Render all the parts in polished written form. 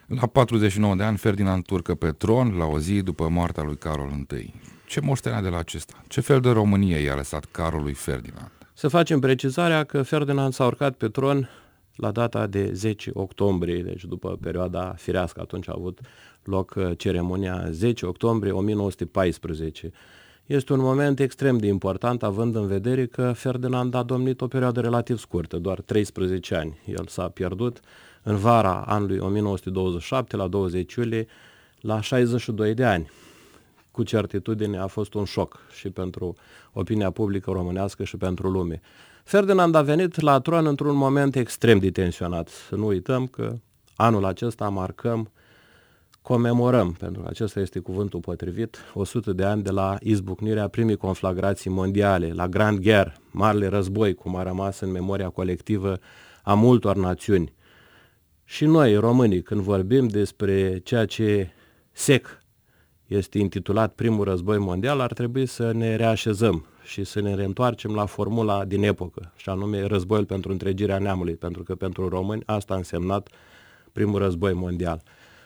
La 49 de ani, Ferdinand urcă pe tron la o zi după moartea lui Carol I. Ce moștenea de la acesta? Ce fel de Românie i-a lăsat Carol lui Ferdinand? Să facem precizarea că Ferdinand s-a urcat pe tron la data de 10 octombrie, deci după perioada firească, atunci a avut loc ceremonia 10 octombrie 1914. Este un moment extrem de important, având în vedere că Ferdinand a domnit o perioadă relativ scurtă, doar 13 ani. El s-a pierdut în vara anului 1927, la 20 iulie, la 62 de ani. Cu certitudine a fost un șoc și pentru opinia publică românească și pentru lume. Ferdinand a venit la tron într-un moment extrem de tensionat. Să nu uităm că anul acesta comemorăm, pentru că acesta este cuvântul potrivit, 100 de ani de la izbucnirea primei conflagrații mondiale, la Grand Guerre, Marele Război, cum a rămas în memoria colectivă a multor națiuni. Și noi, românii, când vorbim despre ceea ce sec este intitulat Primul Război Mondial, ar trebui să ne reașezăm și să ne reîntoarcem la formula din epocă, și anume războiul pentru întregirea neamului, pentru că pentru români asta a însemnat Primul Război Mondial.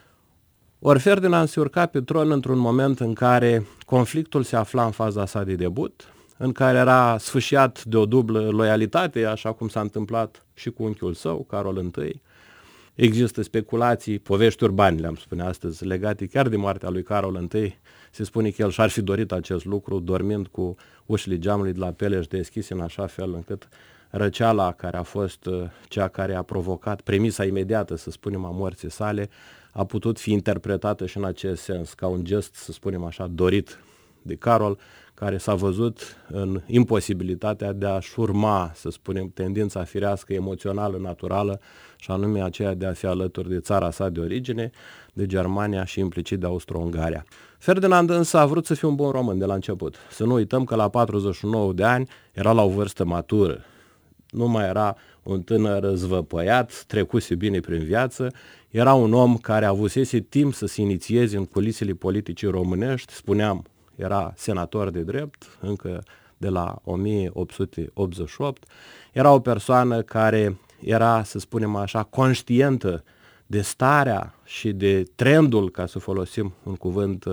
Ori Ferdinand se urca pe tron într-un moment în care conflictul se afla în faza sa de debut, în care era sfâșiat de o dublă loialitate, așa cum s-a întâmplat și cu unchiul său, Carol I. Există speculații, povești urbane, le-am spune astăzi, legate chiar de moartea lui Carol I. Se spune că el și-ar fi dorit acest lucru, dormind cu ușile geamului de la Peleș deschise în așa fel încât răceala care a fost cea care a provocat premisa imediată, să spunem, a morții sale, a putut fi interpretată și în acest sens, ca un gest, să spunem așa, dorit de Carol, care s-a văzut în imposibilitatea de a-și urma, să spunem, tendința firească, emoțională, naturală, și anume aceea de a fi alături de țara sa de origine, de Germania și implicit de Austro-Ungaria. Ferdinand însă a vrut să fie un bun român de la început. Să nu uităm că la 49 de ani era la o vârstă matură. Nu mai era un tânăr zvăpăiat, trecuse bine prin viață, era un om care avusese timp să se inițieze în culisele politicii românești, spuneam, era senator de drept, încă de la 1888, era o persoană care era, să spunem așa, conștientă de starea și de trendul, ca să folosim un cuvânt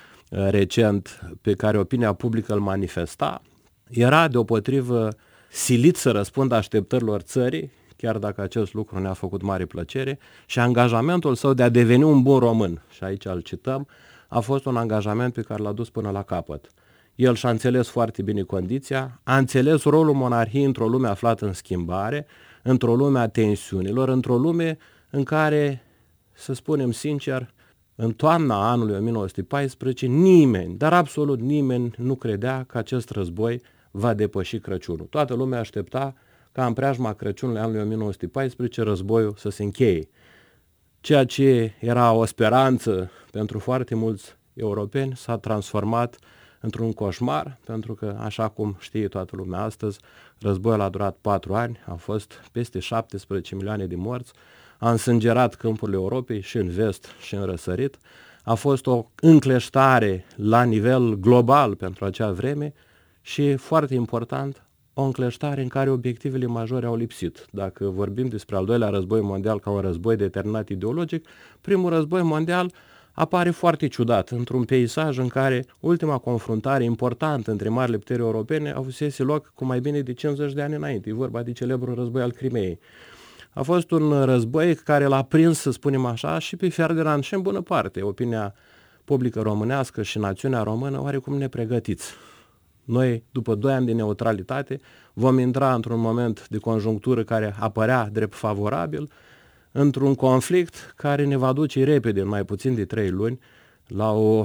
recent, pe care opinia publică îl manifesta, era deopotrivă silit să răspundă așteptărilor țării, chiar dacă acest lucru ne-a făcut mare plăcere, și angajamentul său de a deveni un bun român, și aici îl cităm, a fost un angajament pe care l-a dus până la capăt. El și-a înțeles foarte bine condiția, a înțeles rolul monarhiei într-o lume aflată în schimbare, într-o lume a tensiunilor, într-o lume în care, să spunem sincer, în toamna anului 1914, nimeni, dar absolut nimeni, nu credea că acest război va depăși Crăciunul. Toată lumea aștepta ca în preajma Crăciunului anului 1914 războiul să se încheie. Ceea ce era o speranță pentru foarte mulți europeni s-a transformat într-un coșmar, pentru că, așa cum știe toată lumea astăzi, războiul a durat 4 ani, a fost peste 17 milioane de morți, a însângerat câmpurile Europei și în vest și în răsărit, a fost o încleștare la nivel global pentru acea vreme și, foarte important, o încleștare în care obiectivele majore au lipsit. Dacă vorbim despre al doilea război mondial ca un război determinat ideologic, primul război mondial apare foarte ciudat, într-un peisaj în care ultima confruntare importantă între marile puteri europene avusese loc cu mai bine de 50 de ani înainte. E vorba de celebrul război al Crimeei. A fost un război care l-a prins, să spunem așa, și pe Ferdinand și în bună parte opinia publică românească și națiunea română oarecum nepregătiți. Noi, după 2 ani de neutralitate, vom intra într-un moment de conjunctură care apărea drept favorabil, într-un conflict care ne va duce repede, în mai puțin de 3 luni, la o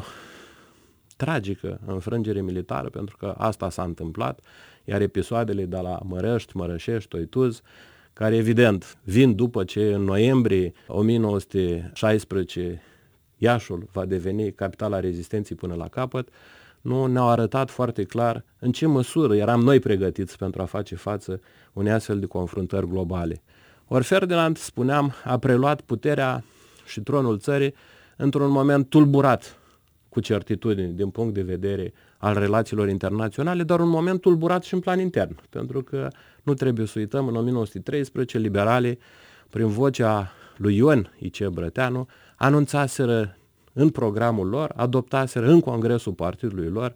tragică înfrângere militară, pentru că asta s-a întâmplat, iar episoadele de la Mărăști, Mărășești, Toituz, care evident vin după ce în noiembrie 1916 Iașul va deveni capitala rezistenței până la capăt, nu ne-au arătat foarte clar în ce măsură eram noi pregătiți pentru a face față unei astfel de confruntări globale. Ori Ferdinand, spuneam, a preluat puterea și tronul țării într-un moment tulburat, cu certitudine, din punct de vedere al relațiilor internaționale, dar un moment tulburat și în plan intern, pentru că nu trebuie să uităm, în 1913, liberalii, prin vocea lui Ion I.C. Brăteanu anunțaseră în programul lor, adoptaseră în congresul partidului lor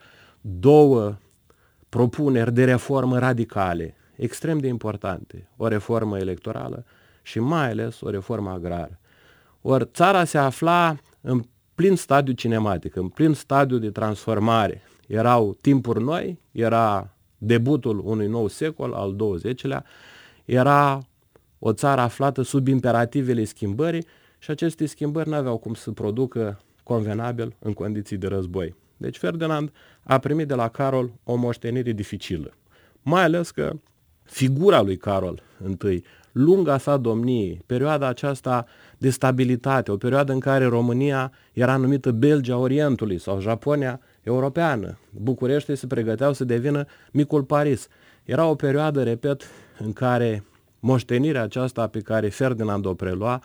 2 propuneri de reformă radicale, extrem de importante, o reformă electorală și mai ales o reformă agrară. Ori țara se afla în plin stadiu cinematic, în plin stadiu de transformare. Erau timpuri noi, era debutul unui nou secol, al 20-lea, era o țară aflată sub imperativele schimbării și aceste schimbări nu aveau cum să producă convenabil în condiții de război. Deci Ferdinand a primit de la Carol o moștenire dificilă, mai ales că figura lui Carol I, lunga sa domnie, perioada aceasta de stabilitate, o perioadă în care România era numită Belgia Orientului sau Japonia europeană, București se pregăteau să devină micul Paris. Era o perioadă, repet, în care moștenirea aceasta pe care Ferdinand o prelua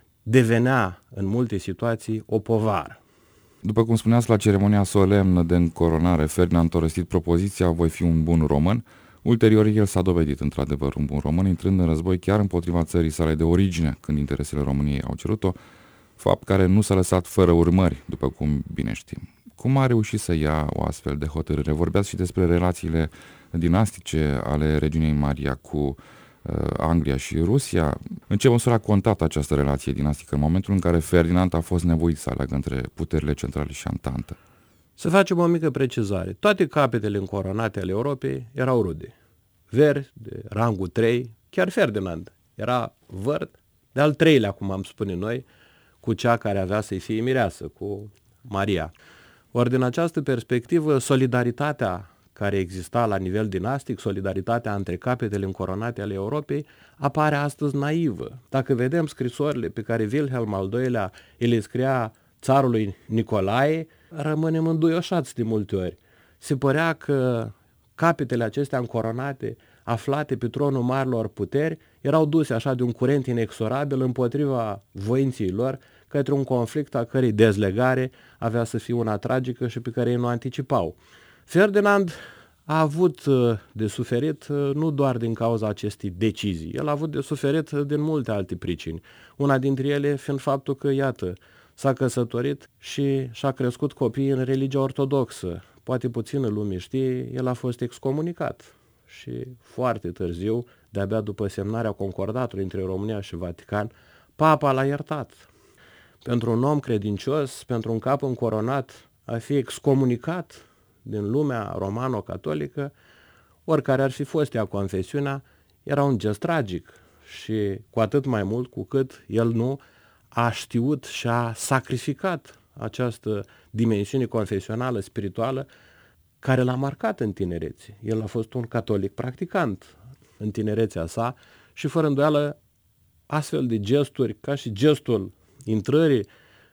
devenea în multe situații o povară. După cum spuneați, la ceremonia solemnă de încoronare, Ferdinand a rostit propoziția "voi fi un bun român". Ulterior, el s-a dovedit într-adevăr un bun român, intrând în război chiar împotriva țării sale de origine, când interesele României au cerut-o, fapt care nu s-a lăsat fără urmări, după cum bine știm. Cum a reușit să ia o astfel de hotărâre? Vorbeați și despre relațiile dinastice ale reginei Maria cu Anglia și Rusia. În ce măsură a contat această relație dinastică în momentul în care Ferdinand a fost nevoit să aleagă între puterile centrale și Antantă? Să facem o mică precizare. Toate capetele încoronate ale Europei erau rude. Veri, de rangul 3, chiar Ferdinand era văr de al 3-lea, cum am spune noi, cu cea care avea să-i fie mireasă, cu Maria. Ori din această perspectivă, solidaritatea care exista la nivel dinastic, solidaritatea între capetele încoronate ale Europei, apare astăzi naivă. Dacă vedem scrisorile pe care Wilhelm al II-lea le scria țarului Nicolae, rămânem înduioșați de multe ori. Se părea că capetele acestea încoronate, aflate pe tronul marilor puteri, erau duse așa de un curent inexorabil împotriva voinței lor către un conflict a cărei dezlegare avea să fie una tragică și pe care ei nu anticipau. Ferdinand a avut de suferit nu doar din cauza acestei decizii, el a avut de suferit din multe alte pricini. Una dintre ele fiind faptul că, iată, s-a căsătorit și și-a crescut copiii în religia ortodoxă. Poate puțină lume știe, el a fost excomunicat și foarte târziu, de-abia după semnarea concordatului între România și Vatican, Papa l-a iertat. Pentru un om credincios, pentru un cap încoronat, a fi excomunicat din lumea romano-catolică, oricare ar fi fost ea confesiunea, era un gest tragic și cu atât mai mult cu cât el nu a știut și a sacrificat această dimensiune confesională, spirituală, care l-a marcat în tinerețe. El a fost un catolic practicant în tinerețea sa și fără îndoială astfel de gesturi, ca și gestul intrării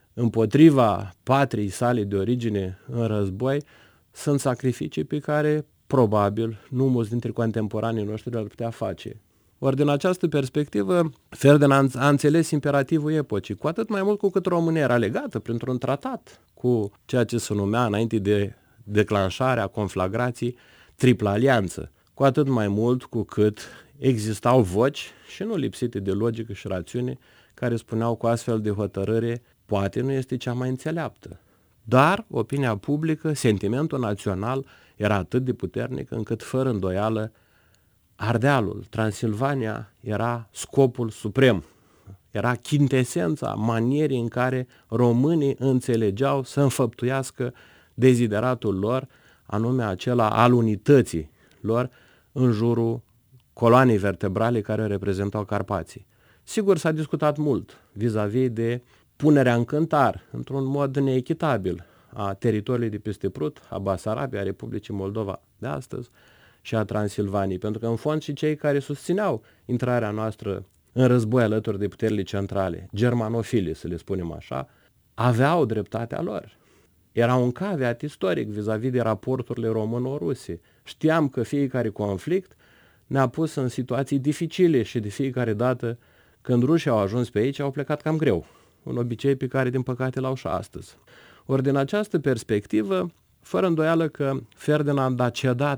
împotriva patriei sale de origine în război, sunt sacrificii pe care probabil nu mulți dintre contemporanii noștri le-ar putea face. Ori din această perspectivă, Ferdinand a înțeles imperativul epocii, cu atât mai mult cu cât România era legată printr-un tratat cu ceea ce se numea înainte de declanșarea conflagrației Tripla Alianță, cu atât mai mult cu cât existau voci și nu lipsite de logică și rațiune care spuneau că astfel de hotărâre poate nu este cea mai înțeleaptă. Dar opinia publică, sentimentul național era atât de puternic încât fără îndoială Ardealul, Transilvania era scopul suprem. Era chintesența manierii în care românii înțelegeau să înfăptuiască dezideratul lor, anume acela al unității lor în jurul coloanei vertebrale care reprezentau Carpații. Sigur, s-a discutat mult vis-a-vis de punerea în cântar, într-un mod neechitabil, a teritoriului de peste Prut, a Basarabiei, a Republicii Moldova de astăzi și a Transilvaniei, pentru că în fond și cei care susțineau intrarea noastră în război alături de puterile centrale, germanofili, să le spunem așa, aveau dreptatea lor. Era un caveat istoric vis-a-vis de raporturile româno-ruse. Știam că fiecare conflict ne-a pus în situații dificile și de fiecare dată când rușii au ajuns pe aici au plecat cam greu. Un obicei pe care din păcate l-au și astăzi. Ori din această perspectivă, fără îndoială că Ferdinand a cedat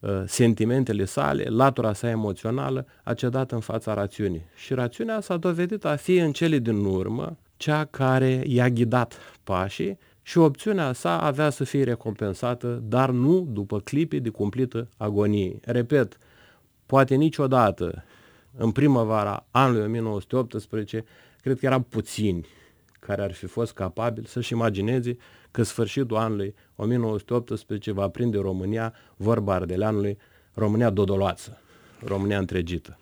sentimentele sale, latura sa emoțională, a cedat în fața rațiunii. Și rațiunea s-a dovedit a fi în cele din urmă cea care i-a ghidat pașii și opțiunea sa avea să fie recompensată, dar nu după clipe de cumplită agonie. Repet, poate niciodată, în primăvara anului 1918, cred că erau puțini care ar fi fost capabili să-și imagineze că sfârșitul anului 1918 va prinde România, vorba ardeleanului, România dodoloață, România întregită.